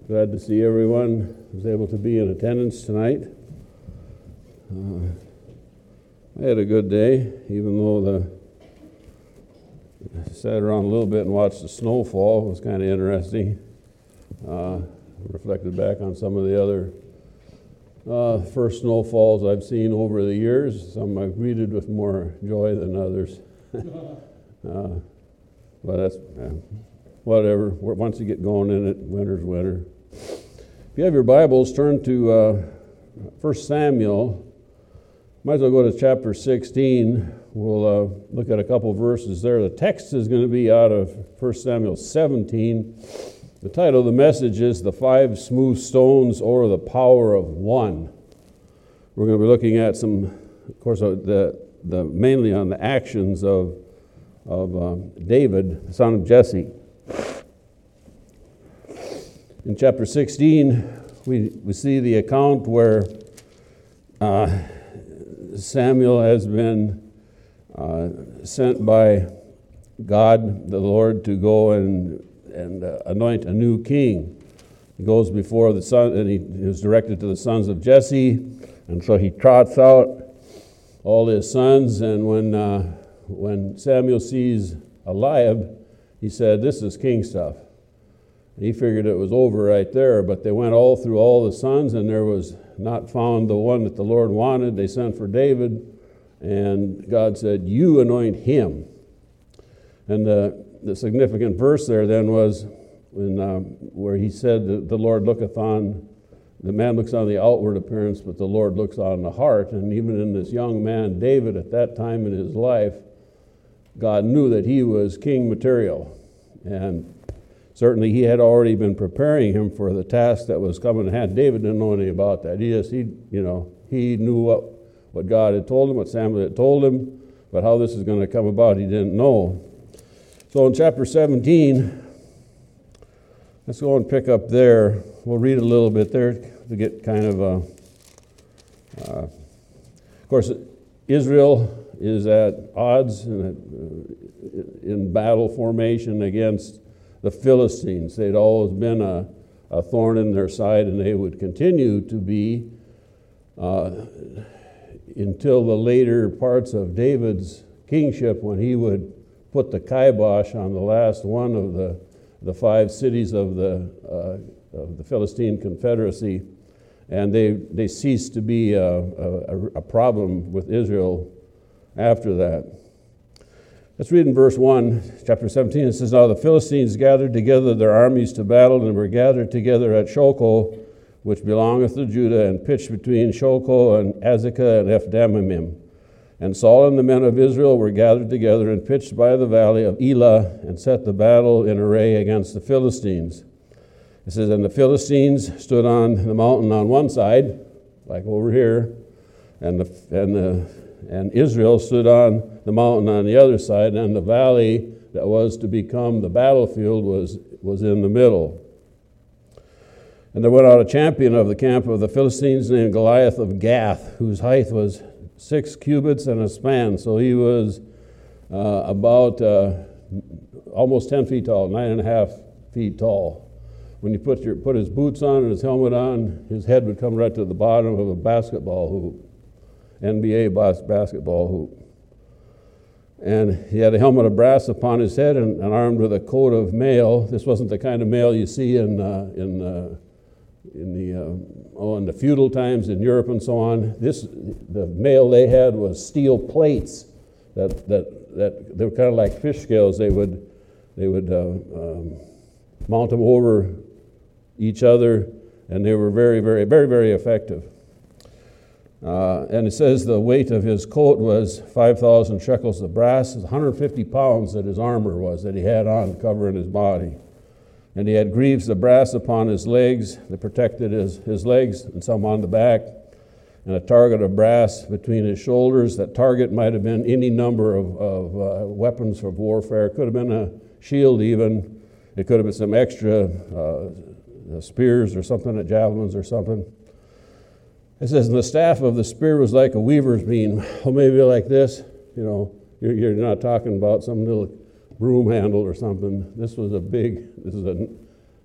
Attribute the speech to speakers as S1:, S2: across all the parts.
S1: Glad to see everyone who's able to be in attendance tonight. I had a good day, even though I sat around a little bit and watched the snowfall. It was kind of interesting. Reflected back on some of the other first snowfalls I've seen over the years. Some I've greeted with more joy than others. But that's whatever. Once you get going in it, winter's winter. If you have your Bibles, turn to 1 Samuel. Might as well go to chapter 16. We'll look at a couple verses there. The text is going to be out of 1 Samuel 17. The title of the message is The Five Smooth Stones, or the Power of One. We're going to be looking at some, of course, mainly on the actions of David, the son of Jesse. In chapter 16, we see the account where Samuel has been sent by God, the Lord, to go and anoint a new king. He goes before the son, and he is directed to the sons of Jesse, and so he trots out all his sons. And when Samuel sees Eliab, he said, "This is king stuff." He figured it was over right there, but they went all through all the sons, and there was not found the one that the Lord wanted. They sent for David, and God said, "You anoint him." And the significant verse there then was where he said that the Lord looketh on, the man looks on the outward appearance, but the Lord looks on the heart. And even in this young man, David, at that time in his life, God knew that he was king material. And certainly he had already been preparing him for the task that was coming ahead. David didn't know anything about that. He knew what God had told him, what Samuel had told him, but how this is going to come about, he didn't know. So in chapter 17, let's go and pick up there. We'll read a little bit there to get kind of of course, Israel is at odds in battle formation against the Philistines. They'd always been a thorn in their side, and they would continue to be until the later parts of David's kingship, when he would put the kibosh on the last one of the five cities of the Philistine Confederacy, and they ceased to be a problem with Israel after that. Let's read in verse 1, chapter 17. It says, "Now the Philistines gathered together their armies to battle, and were gathered together at Shochoh, which belongeth to Judah, and pitched between Shochoh and Azekah and Ephdamimim. And Saul and the men of Israel were gathered together and pitched by the valley of Elah, and set the battle in array against the Philistines." It says, "And the Philistines stood on the mountain on one side," like over here, and Israel stood on the mountain on the other side, and the valley that was to become the battlefield was in the middle. "And there went out a champion of the camp of the Philistines named Goliath of Gath, whose height was 6 cubits and a span." So he was about almost 10 feet tall, 9.5 feet tall. When you put his boots on and his helmet on, his head would come right to the bottom of a basketball hoop, NBA basketball hoop. And he had a helmet of brass upon his head, and armed with a coat of mail. This wasn't the kind of mail you see in the feudal times in Europe and so on. The mail they had was steel plates that they were kind of like fish scales. They would mount them over each other, and they were very, very, very, very effective. And it says the weight of his coat was 5,000 shekels of brass. It's 150 pounds that his armor was, that he had on covering his body. And he had greaves of brass upon his legs that protected his legs, and some on the back, and a target of brass between his shoulders. That target might have been any number of weapons of warfare. It could have been a shield even. It could have been some extra spears or something, javelins or something. It says, "And the staff of the spear was like a weaver's beam." Well, maybe like this. You're not talking about some little broom handle or something. This is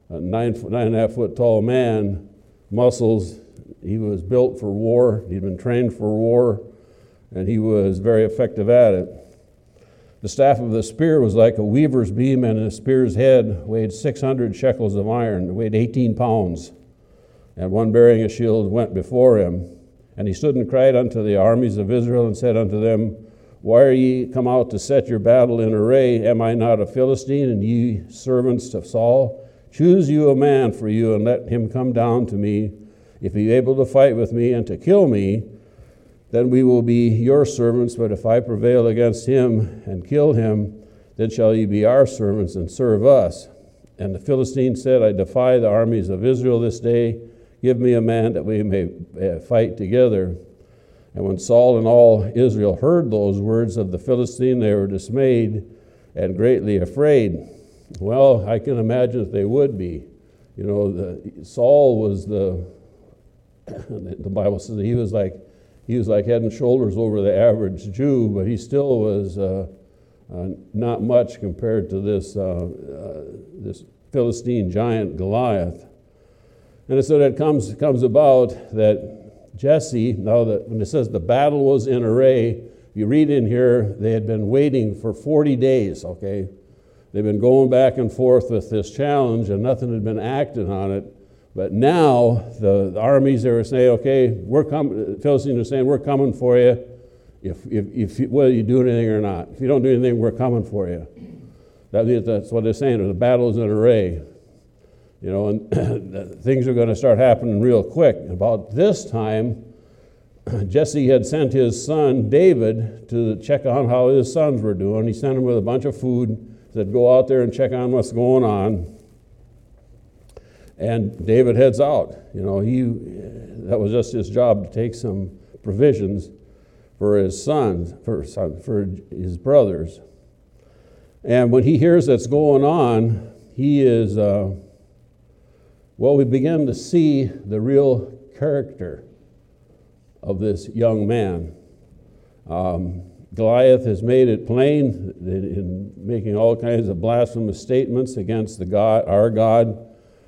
S1: a 9.5 foot tall man, muscles. He was built for war. He'd been trained for war, and he was very effective at it. The staff of the spear was like a weaver's beam, and the spear's head weighed 600 shekels of iron. It weighed 18 pounds. And one bearing a shield went before him. And he stood and cried unto the armies of Israel, and said unto them, Why are ye come out to set your battle in array? Am I not a Philistine, and ye servants of Saul? Choose you a man for you, and let him come down to me. If he be able to fight with me and to kill me, then we will be your servants. But if I prevail against him and kill him, then shall ye be our servants and serve us. And the Philistine said, I defy the armies of Israel this day. Give me a man that we may fight together. And when Saul and all Israel heard those words of the Philistine, they were dismayed and greatly afraid. Well, I can imagine that they would be. You know, Saul was the Bible says that he was like head and shoulders over the average Jew, but he still was not much compared to this Philistine giant Goliath. And so that comes about that Jesse, now that when it says the battle was in array, you read in here, they had been waiting for 40 days, okay? They've been going back and forth with this challenge, and nothing had been acted on it. But now the armies, they were saying, okay, we're coming. The Philistines are saying, we're coming for you. Whether you do anything or not. If you don't do anything, we're coming for you. That's what they're saying. The battle's in array. You know, and things are going to start happening real quick. About this time, Jesse had sent his son David to check on how his sons were doing. He sent him with a bunch of food, said, go out there and check on what's going on. And David heads out. You know, that was just his job to take some provisions for his sons, for his brothers. And when he hears that's going on, he is, we begin to see the real character of this young man. Goliath has made it plain in making all kinds of blasphemous statements against our God.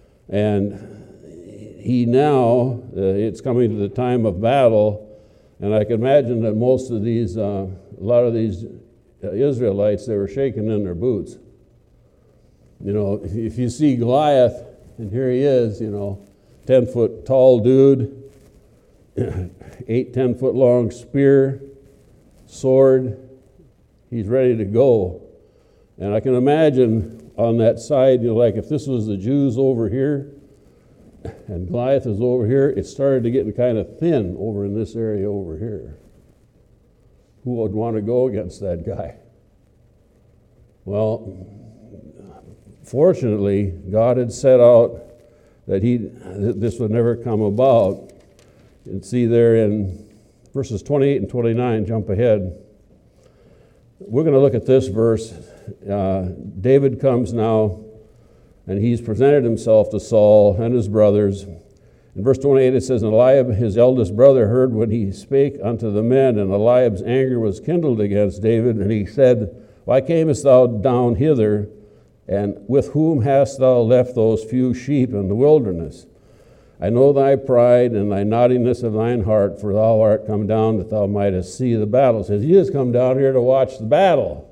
S1: And he now, it's coming to the time of battle, and I can imagine that most of these, a lot of these Israelites, they were shaking in their boots. You know, if you see Goliath, and here he is, 10-foot tall dude, 10-foot long spear, sword, he's ready to go. And I can imagine on that side, like if this was the Jews over here and Goliath is over here, it started to get kind of thin over in this area over here. Who would want to go against that guy? Well, fortunately, God had set out that this would never come about. You can see there in verses 28 and 29, jump ahead. We're going to look at this verse. David comes now, and he's presented himself to Saul and his brothers. In verse 28 it says, And Eliab, his eldest brother, heard when he spake unto the men, and Eliab's anger was kindled against David, and he said, Why camest thou down hither, and with whom hast thou left those few sheep in the wilderness? I know thy pride and thy naughtiness of thine heart, for thou art come down that thou mightest see the battle. It says, you just come down here to watch the battle,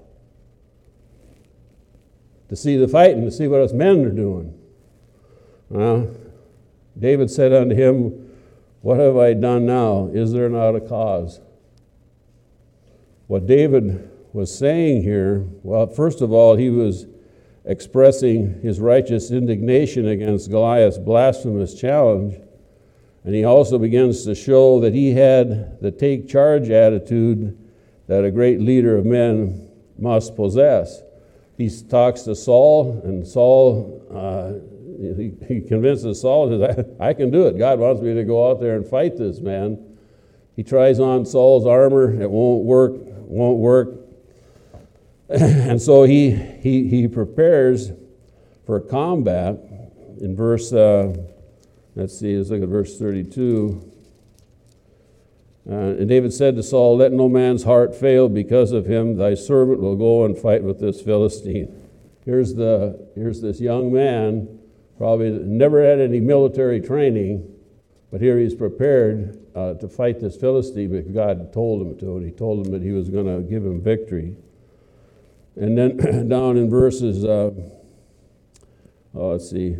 S1: to see the fighting, to see what us men are doing. Well, David said unto him, What have I done now? Is there not a cause? What David was saying here, well, first of all, he was expressing his righteous indignation against Goliath's blasphemous challenge. And he also begins to show that he had the take charge attitude that a great leader of men must possess. He talks to Saul, and Saul, he convinces Saul, says, I can do it. God wants me to go out there and fight this man. He tries on Saul's armor. It won't work. And so he prepares for combat. In verse, let's look at verse 32. And David said to Saul, Let no man's heart fail because of him. Thy servant will go and fight with this Philistine. Here's this young man probably never had any military training, but here he's prepared to fight this Philistine because God told him to, and he told him that he was going to give him victory. And then down in verses, let's see.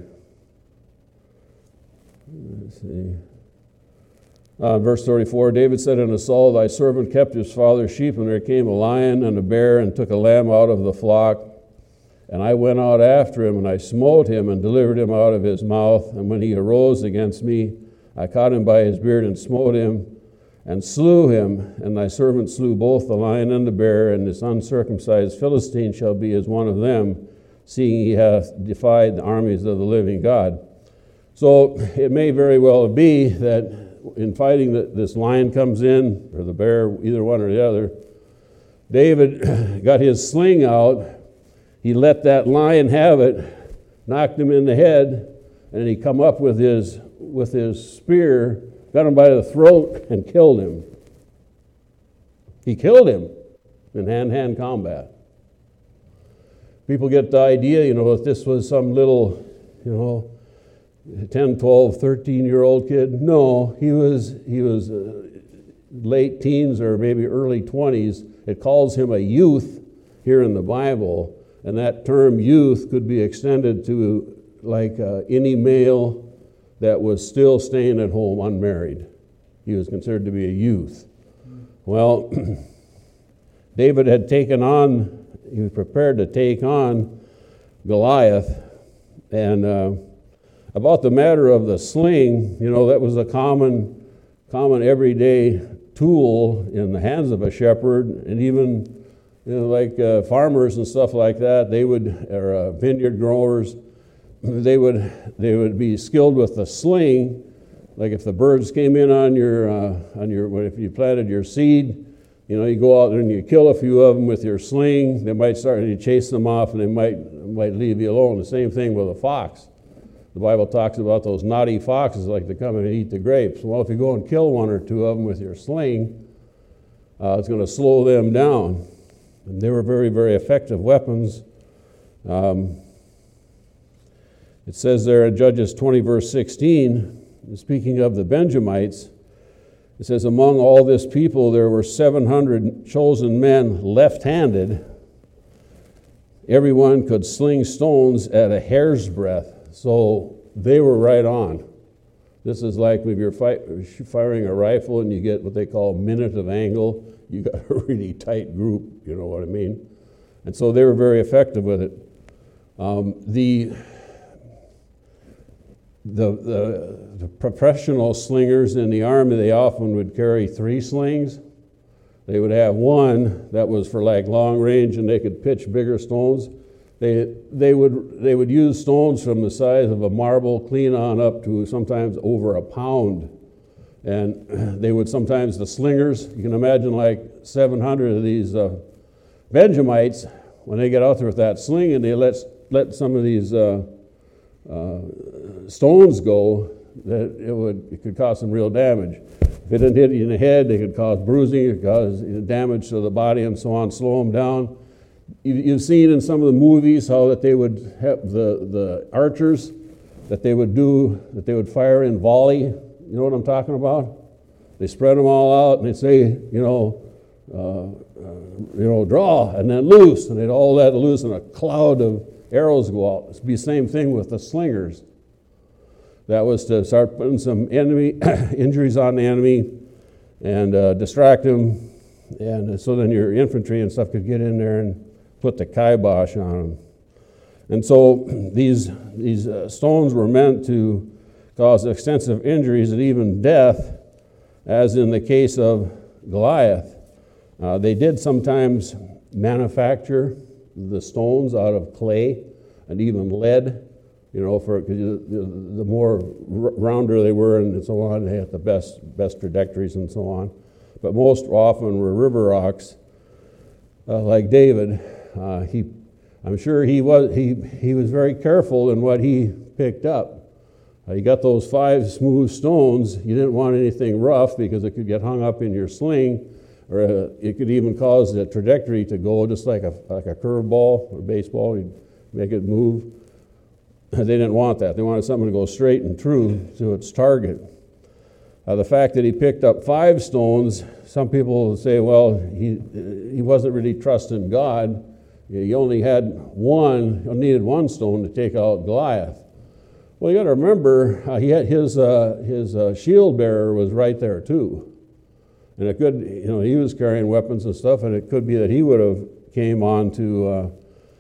S1: Verse 34, David said unto Saul, thy servant kept his father's sheep, and there came a lion and a bear, and took a lamb out of the flock. And I went out after him, and I smote him, and delivered him out of his mouth. And when he arose against me, I caught him by his beard, and smote him, and slew him. And thy servant slew both the lion and the bear, and this uncircumcised Philistine shall be as one of them, seeing he hath defied the armies of the living God. So it may very well be that in fighting this lion comes in, or the bear, either one or the other, David got his sling out. He let that lion have it, knocked him in the head, and he come up with his spear, got him by the throat, and killed him. He killed him in hand-to-hand combat. People get the idea, that this was some little, 10, 12, 13-year-old kid. No, he was late teens or maybe early 20s. It calls him a youth here in the Bible, and that term youth could be extended to like any male that was still staying at home unmarried. He was considered to be a youth. Well, David had he was prepared to take on Goliath, and about the matter of the sling, that was a common everyday tool in the hands of a shepherd, and even like farmers and stuff like that, or vineyard growers, they would be skilled with the sling. Like if the birds came in on your if you planted your seed, you go out there and you kill a few of them with your sling. They might start and you chase them off, and they might leave you alone. The same thing with a fox. The Bible talks about those naughty foxes like to come and eat the grapes. Well, if you go and kill one or two of them with your sling, it's going to slow them down. And they were very, very effective weapons. It says there in Judges 20, verse 16, speaking of the Benjamites, it says, among all this people there were 700 chosen men left-handed. Everyone could sling stones at a hair's breadth. So they were right on. This is like if you're firing a rifle and you get what they call minute of angle, you got a really tight group, you know what I mean? And so they were very effective with it. The professional slingers in the army, they often would carry 3 slings. They would have one that was for like long range, and they could pitch bigger stones. They would use stones from the size of a marble clean on up to sometimes over a pound. And they would sometimes, the slingers, you can imagine like 700 of these Benjamites, when they get out there with that sling and they let some of these stones go, that it could cause some real damage. If it didn't hit you in the head, it could cause bruising, it could cause damage to the body and so on, slow them down. You've seen in some of the movies how that they would have the archers that they would fire in volley. You know what I'm talking about? They spread them all out and they say, draw and then loose, and they'd all let loose and a cloud of arrows go out. It'd be the same thing with the slingers. That was to start putting some enemy injuries on the enemy and distract them, and so then your infantry and stuff could get in there and put the kibosh on them. And so these stones were meant to cause extensive injuries and even death, as in the case of Goliath. They did sometimes manufacture the stones out of clay and even lead, because the more rounder they were and so on, they had the best trajectories and so on. But most often were river rocks, like David. I'm sure he was very careful in what he picked up. You got those 5 smooth stones. You didn't want anything rough because it could get hung up in your sling, or it could even cause the trajectory to go just like a curveball or baseball. You'd make it move. they didn't want that. They wanted something to go straight and true to its target. The fact that he picked up 5 stones, some people say, well, he wasn't really trusting God. He only had one, needed 1 stone to take out Goliath. Well, you got to remember, he had his shield bearer was right there too, and it could, he was carrying weapons and stuff, and it could be that he would have came onto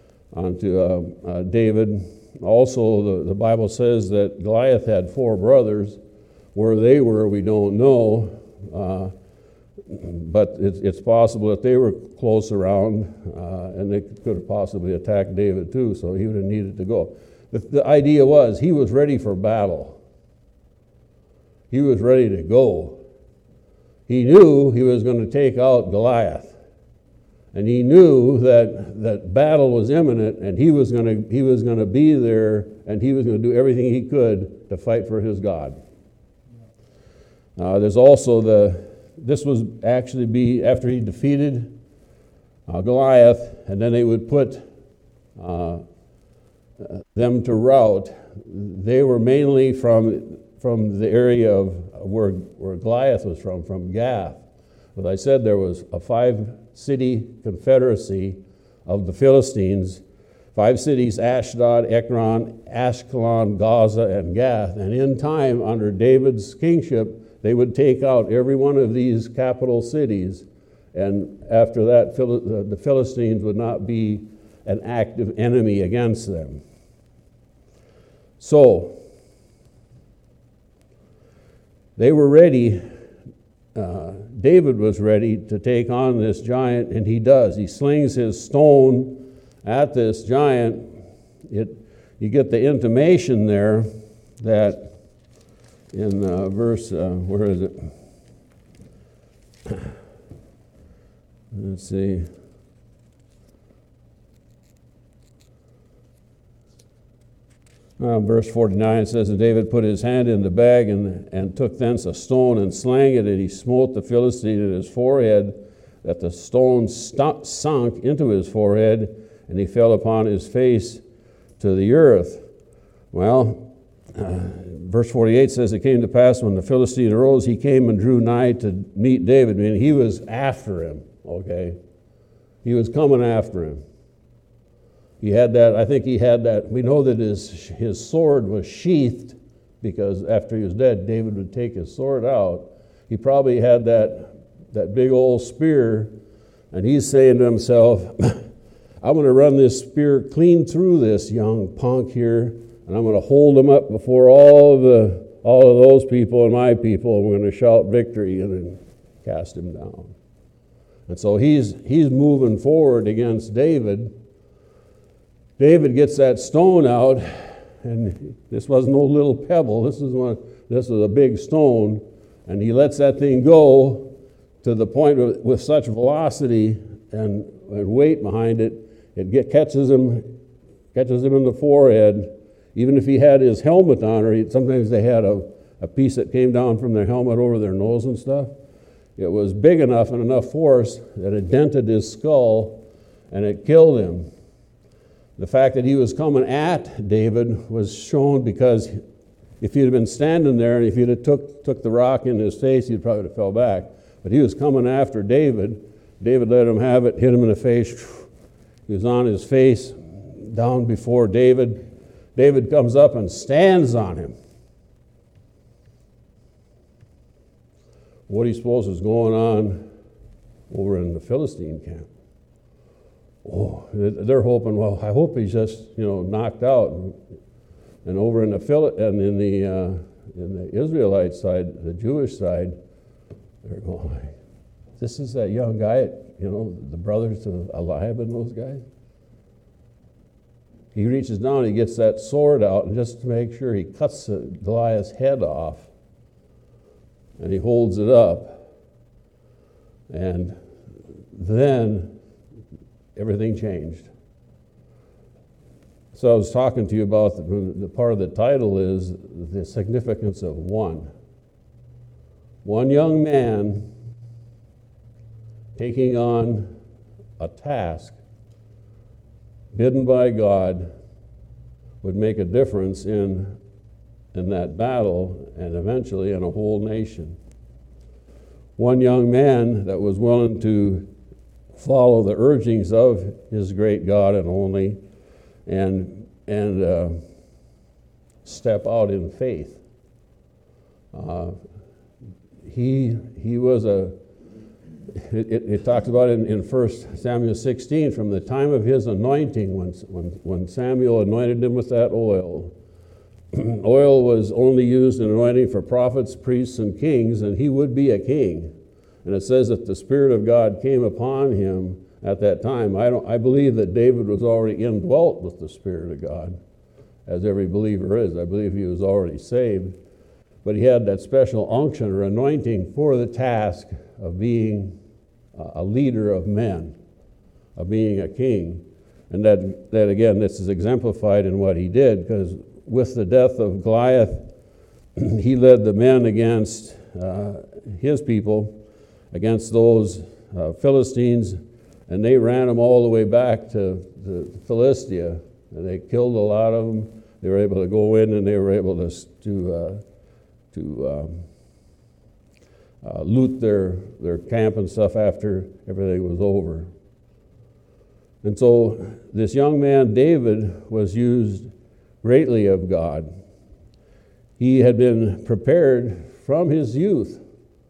S1: David. Also, the Bible says that Goliath had 4 brothers. Where they were, we don't know, but it's possible that they were close around, and they could have possibly attacked David too, so he would have needed to go. The idea was he was ready for battle. He was ready to go. He knew he was going to take out Goliath, and he knew that battle was imminent, and he was going to be there, and he was going to do everything he could to fight for his God. There's also this was actually be after he defeated Goliath, and then they would put them to rout. They were mainly from the area of where Goliath was from Gath. As I said, there was a 5-city confederacy of the Philistines, 5 cities: Ashdod, Ekron, Ashkelon, Gaza, and Gath. And in time, under David's kingship, they would take out every one of these capital cities, and after that, the Philistines would not be an active enemy against them. So, they were ready. David was ready to take on this giant, and he does. He slings his stone at this giant. You get the intimation there that in verse, where is it? Let's see. Verse 49 says, and David put his hand in the bag and took thence a stone and slang it, and he smote the Philistine in his forehead, that the stone sunk into his forehead, and he fell upon his face to the earth. Well, verse 48 says, it came to pass when the Philistine arose, he came and drew nigh to meet David. I mean, he was after him, okay? He was coming after him. He had that, I think he had that, we know that his sword was sheathed, because after he was dead, David would take his sword out. He probably had that big old spear, and he's saying to himself, I'm going to run this spear clean through this young punk here, and I'm going to hold him up before all of those people and my people, and we're going to shout victory and then cast him down. And so he's moving forward against David. David gets that stone out, and this was no little pebble. This is a big stone, and he lets that thing go to the point with such velocity and weight behind it, it catches him in the forehead. Even if he had his helmet on, or sometimes they had a piece that came down from their helmet over their nose and stuff, it was big enough and enough force that it dented his skull and it killed him. The fact that he was coming at David was shown because if he'd have been standing there and if he'd have took the rock in his face, he'd probably have fell back. But he was coming after David. David let him have it, hit him in the face. He was on his face, down before David. David comes up and stands on him. What do you suppose is going on over in the Philistine camp? Oh, they're hoping, well, I hope he's just, knocked out. And over in the Israelite side, the Jewish side, they're going, this is that young guy, the brothers of Eliab and those guys. He reaches down, he gets that sword out, and just to make sure, he cuts Goliath's head off, and he holds it up. And then everything changed. So I was talking to you about the part of the title is the significance of one. One young man taking on a task bidden by God, would make a difference in that battle and eventually in a whole nation. One young man that was willing to follow the urgings of his great God and only, and step out in faith. He was it talks about in 1 Samuel 16, from the time of his anointing, when Samuel anointed him with that oil. Oil was only used in anointing for prophets, priests, and kings, and he would be a king. And it says that the Spirit of God came upon him at that time. I believe that David was already indwelt with the Spirit of God, as every believer is. I believe he was already saved. But he had that special unction or anointing for the task of being a leader of men, of being a king. And that again, this is exemplified in what he did, because with the death of Goliath, he led the men against his people, against those Philistines, and they ran them all the way back to Philistia, and they killed a lot of them. They were able to go in, and they were able to loot their camp and stuff after everything was over. And so this young man, David, was used greatly of God. He had been prepared from his youth.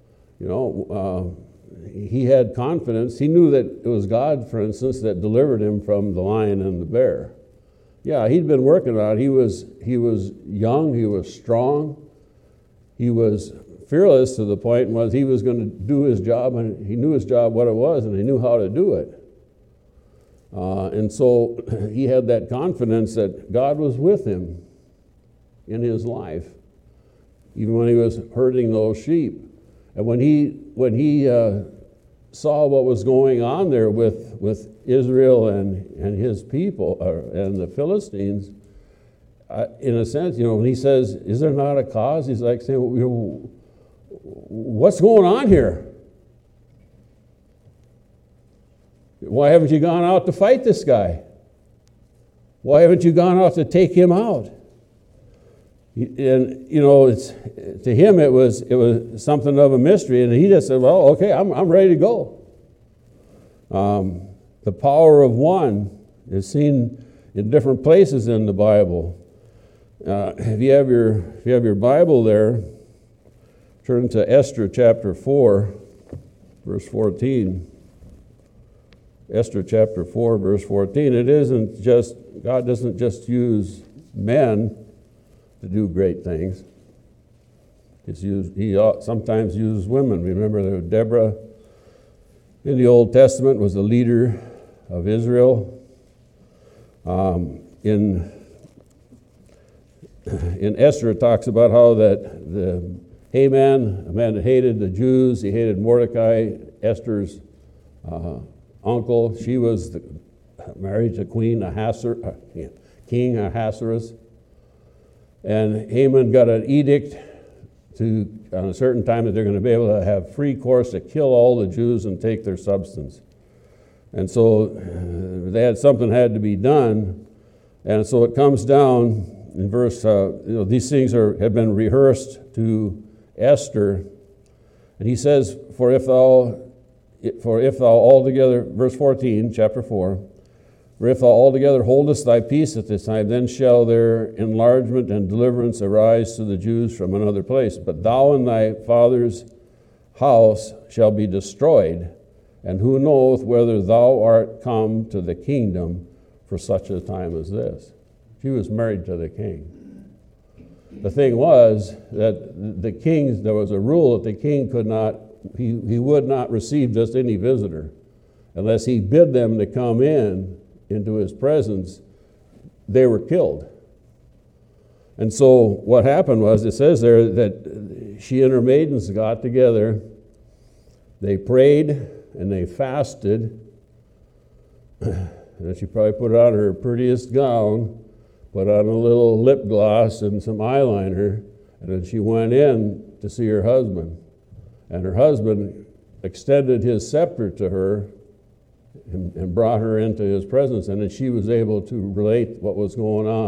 S1: He had confidence. He knew that it was God, for instance, that delivered him from the lion and the bear. Yeah, he'd been working on it. He was young, he was strong, he was fearless to the point was he was going to do his job, and he knew his job, what it was, and he knew how to do it. And so he had that confidence that God was with him in his life, even when he was herding those sheep. And when he saw what was going on there with Israel and his people, and the Philistines, in a sense, when he says, "Is there not a cause?" He's like saying, "What's going on here? Why haven't you gone out to fight this guy? Why haven't you gone out to take him out?" And it's, to him it was something of a mystery, and he just said, "Well, okay, I'm ready to go." The power of one is seen in different places in the Bible. If you have your Bible there, turn to Esther chapter 4, verse 14. Esther chapter 4, verse 14. It isn't just, God doesn't just use men to do great things. He sometimes uses women. Remember that Deborah in the Old Testament was the leader of Israel. In Esther, it talks about how that the Haman, a man that hated the Jews, he hated Mordecai, Esther's uncle. She was married to King Ahasuerus. And Haman got an edict on a certain time that they're going to be able to have free course to kill all the Jews and take their substance. And so something had to be done. And so it comes down in verse, these things have been rehearsed to Esther. And he says, for if thou altogether, verse 14, chapter 4, for if thou altogether holdest thy peace at this time, then shall their enlargement and deliverance arise to the Jews from another place. But thou and thy father's house shall be destroyed, and who knoweth whether thou art come to the kingdom for such a time as this? She was married to the king. The thing was that the king, there was a rule that the king could not, he would not receive just any visitor unless he bid them to come into his presence. They were killed. And so what happened was, it says there that she and her maidens got together, they prayed and they fasted, and she probably put on her prettiest gown, put on a little lip gloss and some eyeliner, and then she went in to see her husband. And her husband extended his scepter to her and brought her into his presence, and then she was able to relate what was going on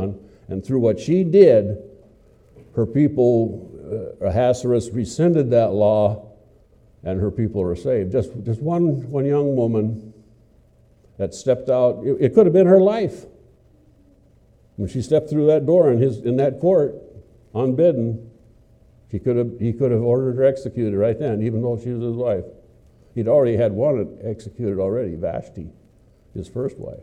S1: And through what she did, her people, Ahasuerus, rescinded that law, and her people are saved. Just one young woman that stepped out. It could have been her life. When she stepped through that door in that court, unbidden, he could have ordered her executed right then, even though she was his wife. He'd already had one executed already, Vashti, his first wife.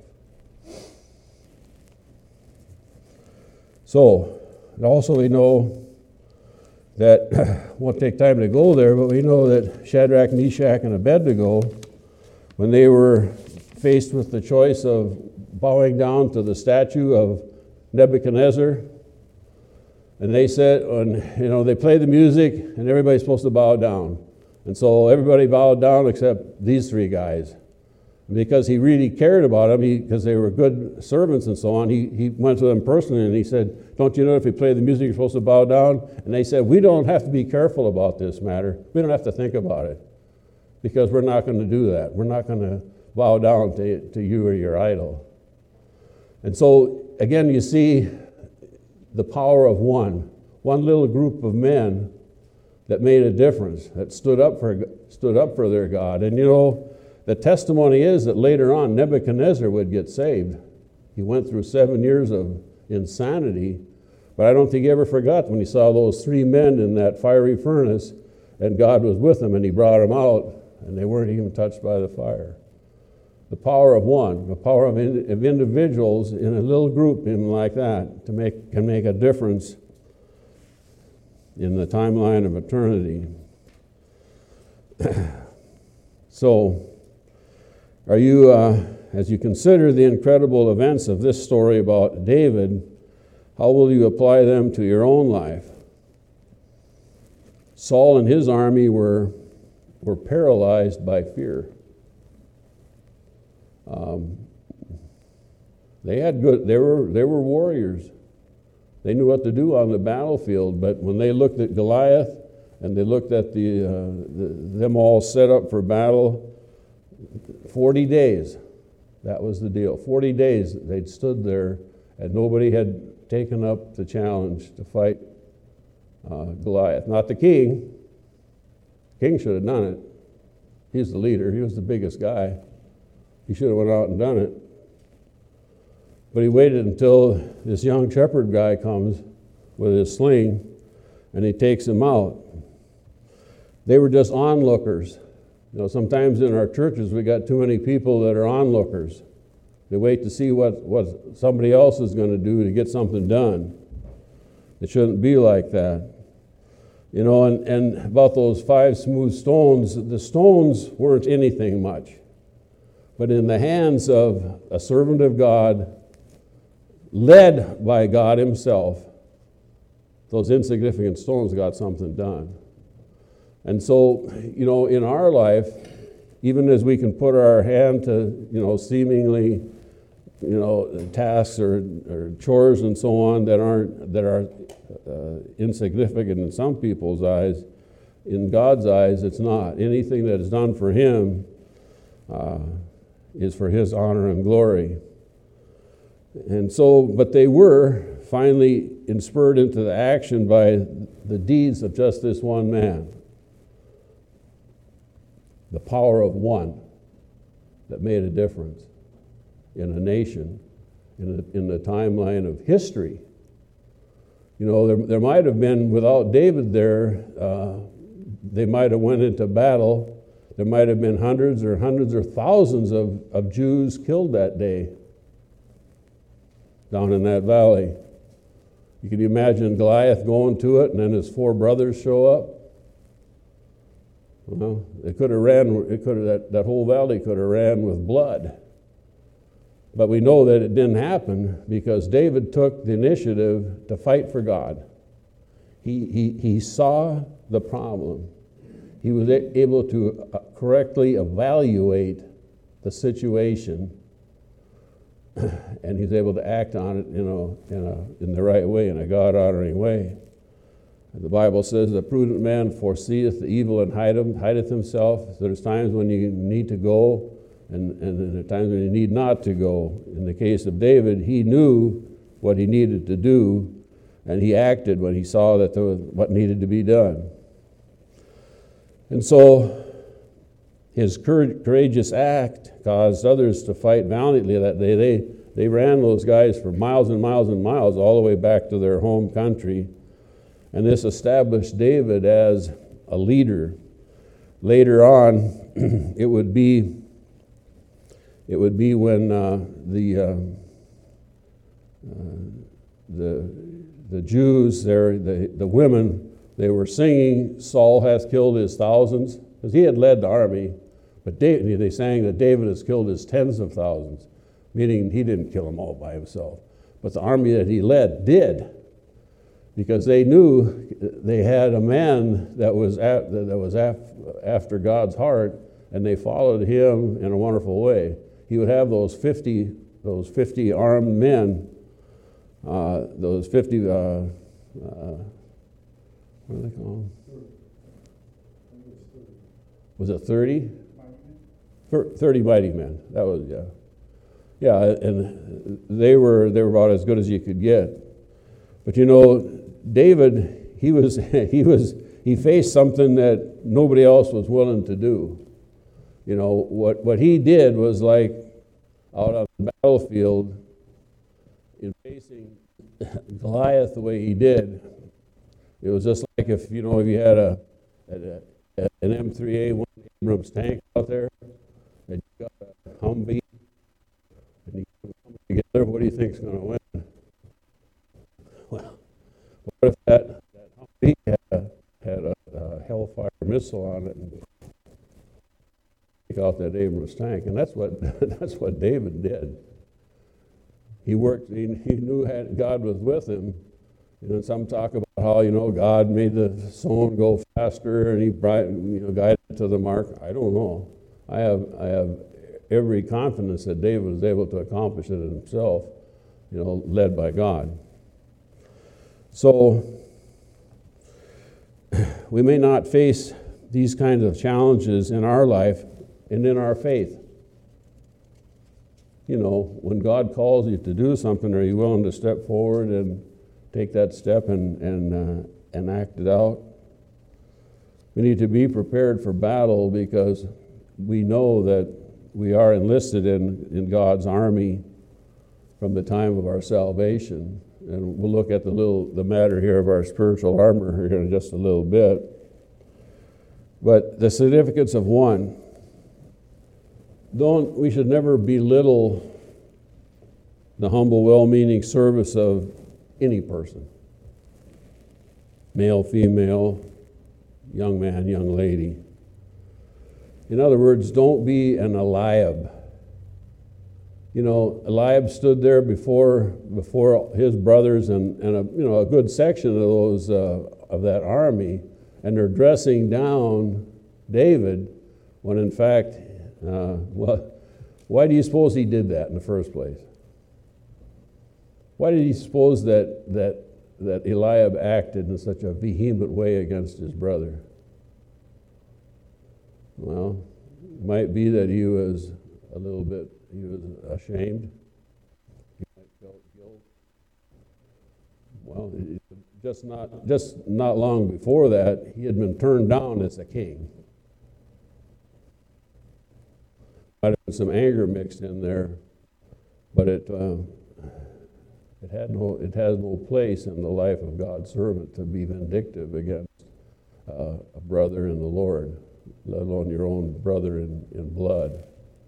S1: So, and also we know that, won't take time to go there, but we know that Shadrach, Meshach, and Abednego, when they were faced with the choice of bowing down to the statue of Nebuchadnezzar, and they said, they played the music, and everybody's supposed to bow down. And so everybody bowed down except these three guys. Because he really cared about them, because they were good servants and so on, he went to them personally and he said, don't you know if you play the music you're supposed to bow down? And they said, we don't have to be careful about this matter. We don't have to think about it, because we're not going to do that. We're not going to bow down to you or your idol. And so, again, you see the power of one little group of men that made a difference, that stood up for their God. And the testimony is that later on Nebuchadnezzar would get saved. He went through 7 years of insanity, but I don't think he ever forgot when he saw those three men in that fiery furnace, and God was with them, and he brought them out, and they weren't even touched by the fire. The power of one, the power of individuals in a little group like that can make a difference in the timeline of eternity. So, are you, as you consider the incredible events of this story about David, how will you apply them to your own life? Saul and his army were paralyzed by fear. They were warriors. They knew what to do on the battlefield, but when they looked at Goliath and they looked at them all set up for battle, 40 days, that was the deal. 40 days they'd stood there and nobody had taken up the challenge to fight Goliath. Not the king. The king should have done it. He's the leader. He was the biggest guy. He should have went out and done it. But he waited until this young shepherd guy comes with his sling and he takes him out. They were just onlookers. Sometimes in our churches we got too many people that are onlookers. They wait to see what somebody else is going to do to get something done. It shouldn't be like that. And about those 5 smooth stones, the stones weren't anything much. But in the hands of a servant of God, led by God himself, those insignificant stones got something done. And so, in our life, even as we can put our hand to, seemingly, tasks or chores and so on that are insignificant in some people's eyes, in God's eyes, it's not. Anything that is done for him is for his honor and glory. And so, but they were finally spurred into the action by the deeds of just this one man. The power of one that made a difference in a nation, in the timeline of history. There might have been, without David there, they might have went into battle. There might have been hundreds or thousands of Jews killed that day down in that valley. You can imagine Goliath going to it and then his 4 brothers show up. Well, that whole valley could have ran with blood. But we know that it didn't happen because David took the initiative to fight for God. He saw the problem. He was able to correctly evaluate the situation, and he's able to act on it, in the right way, in a God-honoring way. And the Bible says, "The prudent man foreseeth the evil and hideth himself." There's times when you need to go, and there are times when you need not to go. In the case of David, he knew what he needed to do, and he acted when he saw that there was what needed to be done. And so his courageous act caused others to fight valiantly that day. They ran those guys for miles and miles and miles all the way back to their home country. And this established David as a leader. Later on, it would be when the Jews, the women, they were singing, "Saul hath killed his thousands," because he had led the army. But they sang that David has killed his tens of thousands, meaning he didn't kill them all by himself. But the army that he led did, because they knew they had a man that was after God's heart, and they followed him in a wonderful way. He would have those 50 armed men, those 50, what do they call them? Was it 30? 30 mighty men. That was, yeah. Yeah, and they were about as good as you could get. But you know, David, he faced something that nobody else was willing to do. You know, what he did was like out on the battlefield in facing Goliath the way he did. It was just like if you had an M3A1 Abrams tank out there, and you got a Humvee, and you put them together, what do you think's going to win? Well, what if that Humvee had a Hellfire missile on it and take out that Abrams tank? And that's what David did. He worked. He knew God was with him. Some talk about how God made the sown go faster, and he guided it to the mark. I don't know. I have every confidence that David was able to accomplish it himself, led by God. So we may not face these kinds of challenges in our life and in our faith. When God calls you to do something, are you willing to step forward and take that step and act it out? We need to be prepared for battle, because we know that we are enlisted in God's army from the time of our salvation. And we'll look at the matter here of our spiritual armor here in just a little bit. But the significance of one. We should never belittle the humble, well-meaning service of any person. Male, female, young man, young lady. In other words, don't be an Eliab. Eliab stood there before his brothers and a good section of those of that army, and they're dressing down David, when in fact, why do you suppose he did that in the first place? Why did he suppose that Eliab acted in such a vehement way against his brother? Well, it might be that he was ashamed. He might felt guilt. Well, just not long before that, he had been turned down as a king. Might have been some anger mixed in there, but it has no place in the life of God's servant to be vindictive against a brother in the Lord, let alone your own brother in blood.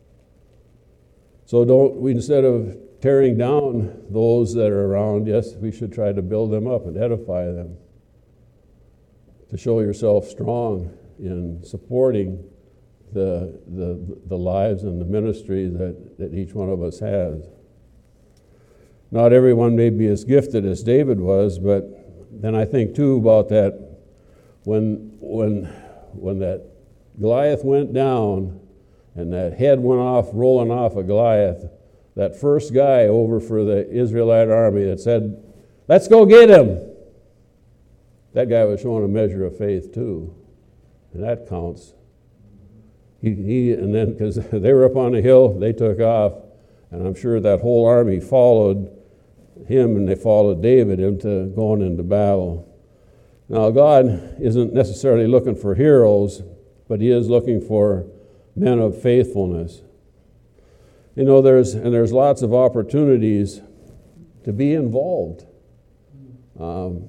S1: So instead of tearing down those that are around, yes, we should try to build them up and edify them, to show yourself strong in supporting the lives and the ministry that each one of us has. Not everyone may be as gifted as David was, but then I think too about that when that Goliath went down and that head went off, rolling off of Goliath, that first guy over for the Israelite army that said, "Let's go get him," that guy was showing a measure of faith too, and that counts. And then, because they were up on the hill, they took off, and I'm sure that whole army followed, him and they followed David into going into battle. Now, God isn't necessarily looking for heroes, but he is looking for men of faithfulness. You know, there's lots of opportunities to be involved. The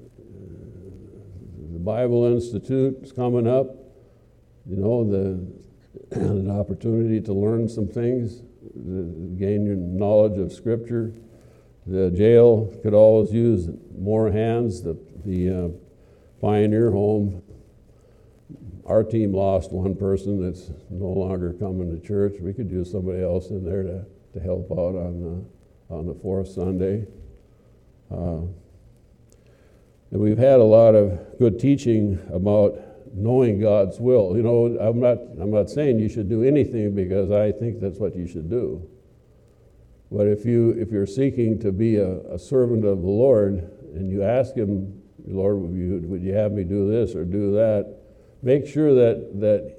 S1: Bible Institute is coming up. You know, an opportunity to learn some things, gain your knowledge of Scripture. The jail could always use more hands. The Pioneer Home, our team lost one person that's no longer coming to church. We could use somebody else in there to help out on the fourth Sunday. And we've had a lot of good teaching about knowing God's will. You know, I'm not saying you should do anything because I think that's what you should do. But if you're seeking to be a servant of the Lord and you ask him, Lord, would you have me do this or do that? Make sure that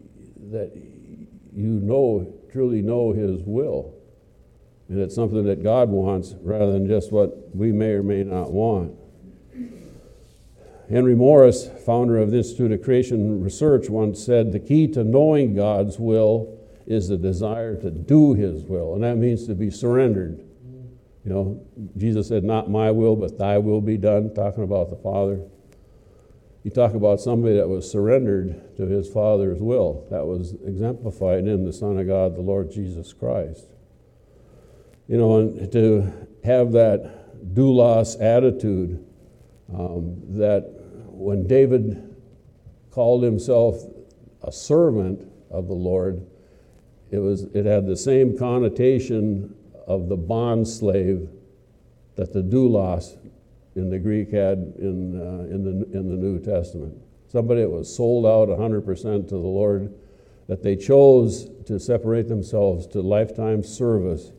S1: you truly know his will. And it's something that God wants rather than just what we may or may not want. Henry Morris, founder of the Institute of Creation Research, once said, the key to knowing God's will is the desire to do his will. And that means to be surrendered. You know, Jesus said, not my will, but thy will be done, talking about the Father. You talk about somebody that was surrendered to his Father's will. That was exemplified in the Son of God, the Lord Jesus Christ. You know, and to have that doulos attitude, that when David called himself a servant of the Lord, it had the same connotation of the bond slave that the doulos in the Greek had in the New Testament. Somebody that was sold out 100% to the Lord, that they chose to separate themselves to lifetime service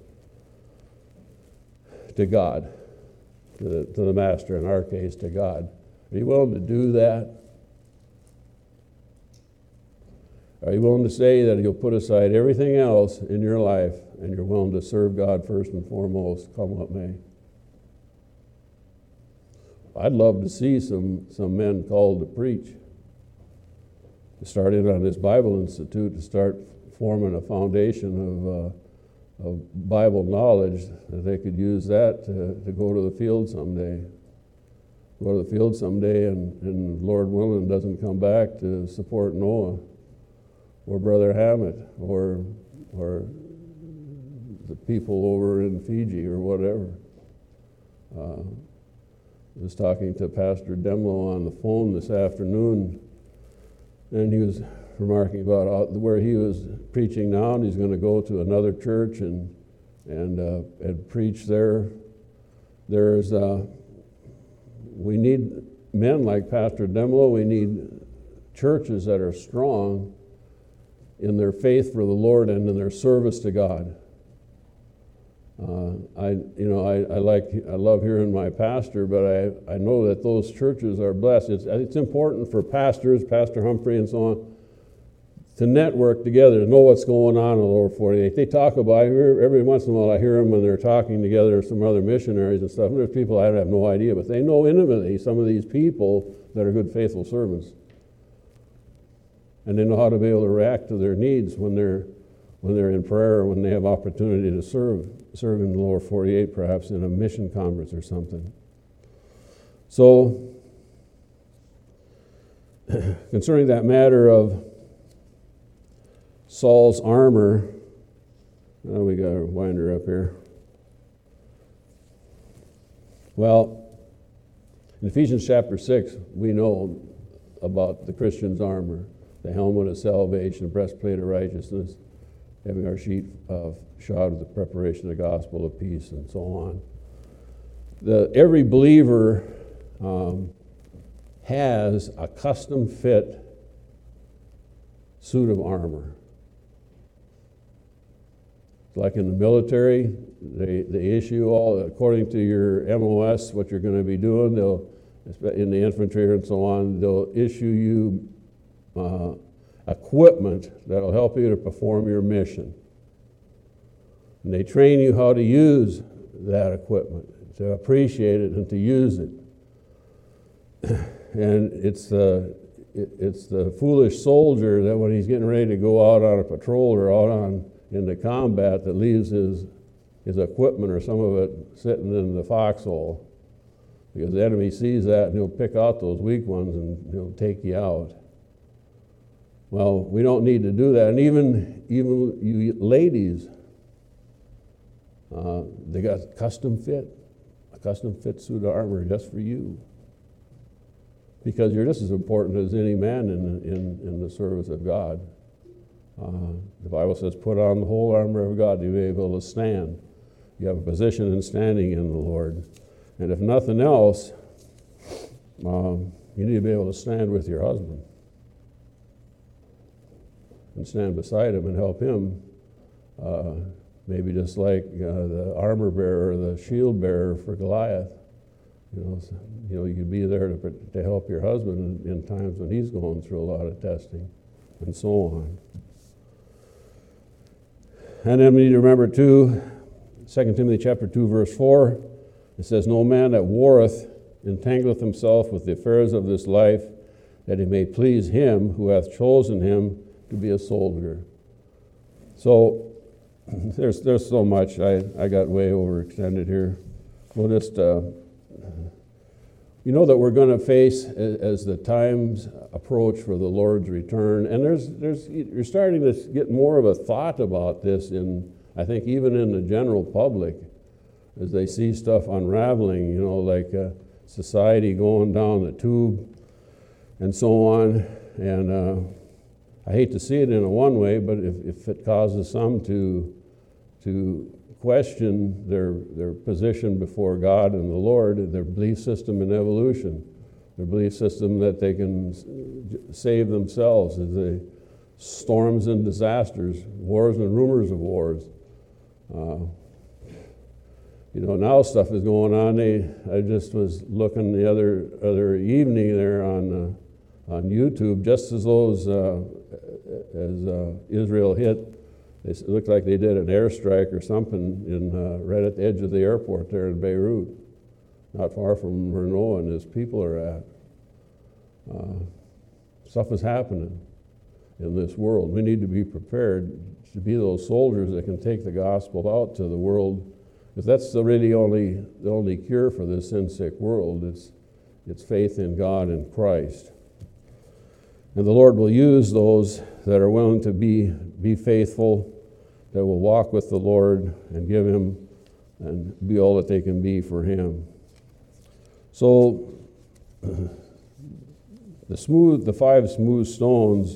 S1: to God, to the Master, in our case, to God. Are you willing to do that? Are you willing to say that you'll put aside everything else in your life and you're willing to serve God first and foremost, come what may? I'd love to see some men called to preach, to start in on this Bible Institute, to start forming a foundation of Bible knowledge, that they could use that to go to the field someday. Go to the field someday and Lord willing doesn't come back to support Noah or Brother Hammett or the people over in Fiji or whatever. I was talking to Pastor Demlo on the phone this afternoon, and he was remarking about where he was preaching now, and he's going to go to another church and preach there. We need men like Pastor Demlo. We need churches that are strong in their faith for the Lord and in their service to God. I love hearing my pastor, but I know that those churches are blessed. It's important for pastors, Pastor Humphrey and so on, to network together, to know what's going on in the lower 48. They talk about it. Every once in a while I hear them when they're talking together, or some other missionaries and stuff. And there's people I have no idea, but they know intimately some of these people that are good, faithful servants. And they know how to be able to react to their needs when they're in prayer, or when they have opportunity to serve in the lower 48, perhaps in a mission conference or something. So, concerning that matter of Saul's armor, we got a winder up here. Well, in Ephesians chapter 6, we know about the Christian's armor, the helmet of salvation, the breastplate of righteousness, having our feet shod with the preparation of the gospel of peace, and so on. Every believer has a custom fit suit of armor. Like in the military, they issue all, according to your MOS, what you're going to be doing. They'll, in the infantry and so on, they'll issue you equipment that'll help you to perform your mission. And they train you how to use that equipment, to appreciate it and to use it. And it's the foolish soldier that when he's getting ready to go out on a patrol or out into combat that leaves his equipment or some of it sitting in the foxhole, because the enemy sees that and he'll pick out those weak ones and he'll take you out. Well, we don't need to do that. And even you ladies, they got a custom fit suit of armor just for you, because you're just as important as any man in the service of God. The Bible says, put on the whole armor of God to be able to stand. You have a position in standing in the Lord. And if nothing else, you need to be able to stand with your husband and stand beside him and help him, maybe just like the armor bearer or the shield bearer for Goliath. You could be there to help your husband in times when he's going through a lot of testing and so on. And then we need to remember too, 2 Timothy chapter 2, verse 4, it says, no man that warreth entangleth himself with the affairs of this life, that he may please him who hath chosen him to be a soldier. So there's so much. I got way overextended here. We'll just, that we're going to face as the times approach for the Lord's return. And you're starting to get more of a thought about this I think even in the general public, as they see stuff unraveling, like society going down the tube and so on. And I hate to see it in a one way, but if it causes some to question their position before God and the Lord, their belief system in evolution, their belief system that they can save themselves as the storms and disasters, wars and rumors of wars. Now stuff is going on. I just was looking the other evening there on YouTube, just as those as Israel hit. It looked like they did an airstrike or something right at the edge of the airport there in Beirut, not far from where Noah and his people are at. Stuff is happening in this world. We need to be prepared to be those soldiers that can take the gospel out to the world, because that's the only cure for this sin-sick world. It's faith in God and Christ. And the Lord will use those that are willing to be faithful, that will walk with the Lord and give Him and be all that they can be for Him. So the 5 smooth stones,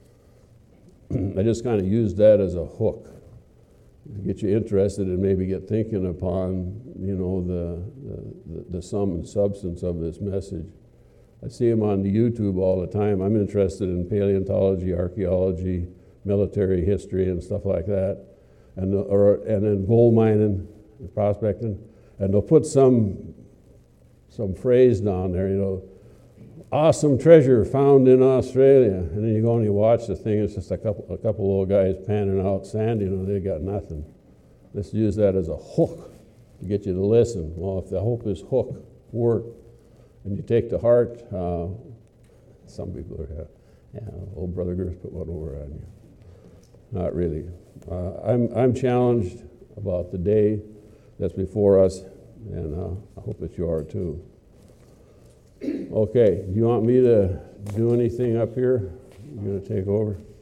S1: I just kind of used that as a hook to get you interested and maybe get thinking upon, the sum and substance of this message. I see them on the YouTube all the time. I'm interested in paleontology, archaeology, military history, and stuff like that, and then gold mining, and prospecting, and they'll put some phrase down there, awesome treasure found in Australia, and then you go and you watch the thing. It's just a couple of little guys panning out sand. They got nothing. Let's use that as a hook to get you to listen. Well, if the hope is hook work, and you take to heart, some people are, old Brother Gers put one over on you. Not really. I'm challenged about the day that's before us, and I hope that you are too. Okay, do you want me to do anything up here? You're going to take over?